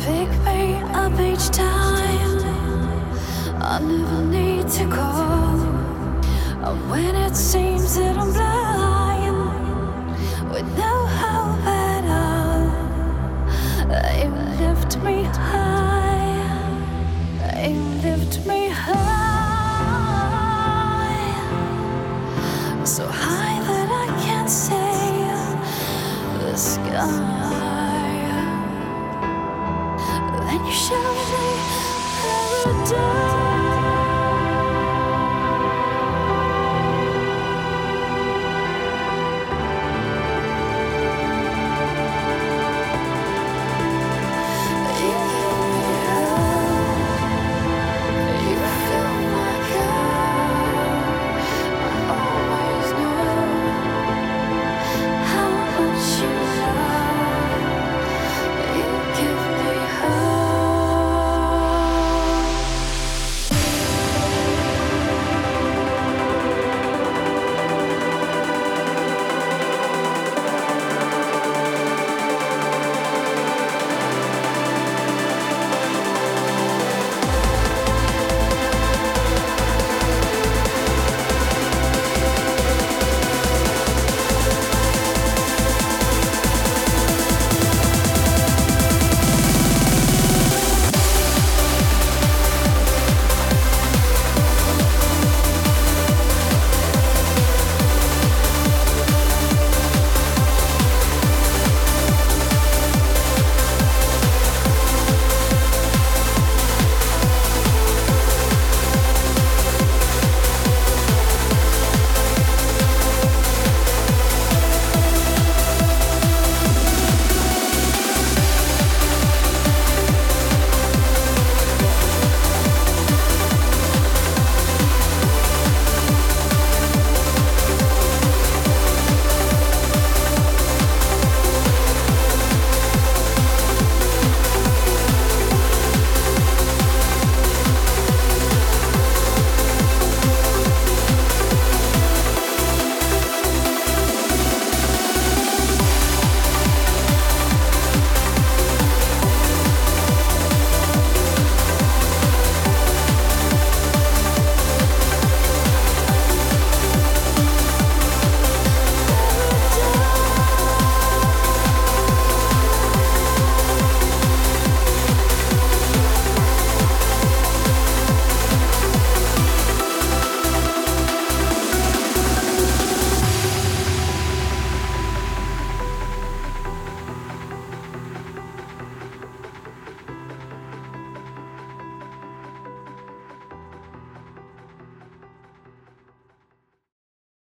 pick me up each time. I never need to call. And when it seems that I'm blind, with no hope at all, you lift me high. You lift me high, so high that I can't see the sky. Then you show me paradise.